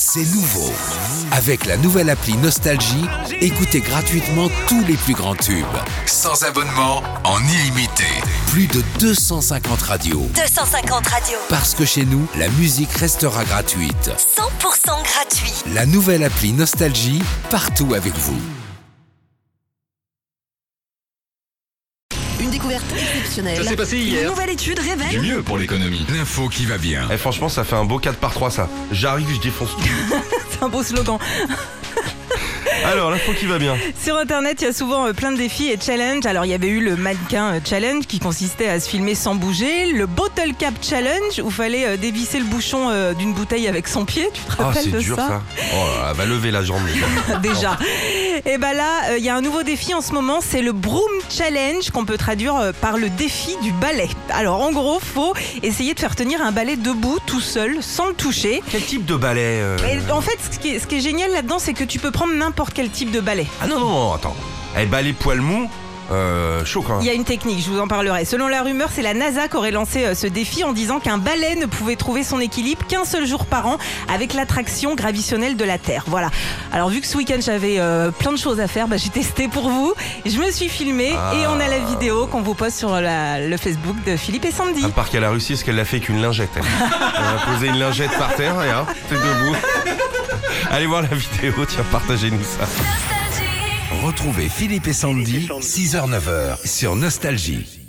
c'est nouveau. Avec la nouvelle appli Nostalgie, écoutez gratuitement tous les plus grands tubes. Sans abonnement, en illimité. Plus de 250 radios. 250 radios. Parce que chez nous, la musique restera gratuite. 100% gratuit. La nouvelle appli Nostalgie, partout avec vous. Une découverte exceptionnelle. Ça s'est passé Une hier. nouvelle étude révèle. Mieux pour l'économie. L'info qui va bien. Franchement, ça fait un beau 4x3 ça. J'arrive, je défonce tout. C'est un beau slogan. Alors, l'info qui va bien. Sur internet, il y a souvent plein de défis et challenges. Alors il y avait eu le mannequin challenge qui consistait à se filmer sans bouger, le bottle cap challenge où fallait dévisser le bouchon d'une bouteille avec son pied. Tu te Ah, rappelles c'est de dur ça, ça. Oh là là, va lever la jambe. les gars. Déjà. Et ben là, il y a un nouveau défi en ce moment, c'est le broom challenge qu'on peut traduire par le défi du balai. Alors en gros, faut essayer de faire tenir un balai debout tout seul, sans le toucher. Quel type de balai Et en fait, ce qui est génial là-dedans, c'est que tu peux prendre n'importe quel type de balai. Ah non, non, non, attends. Balai poil mou, chaud quand même. Il y a une technique, je vous en parlerai. Selon la rumeur, c'est la NASA qui aurait lancé ce défi en disant qu'un balai ne pouvait trouver son équilibre qu'un seul jour par an avec l'attraction gravitationnelle de la Terre. Voilà. Alors vu que ce week-end j'avais plein de choses à faire, j'ai testé pour vous. Je me suis filmée et on a la vidéo qu'on vous poste sur le Facebook de Philippe et Sandy. À part qu'elle a réussi, ce qu'elle l'a fait qu'une lingette. Elle a posé une lingette par terre et hop, t'es debout. Allez voir la vidéo, tiens, partagez-nous ça. Retrouvez Philippe et Sandy, 6h-9h, sur Nostalgie.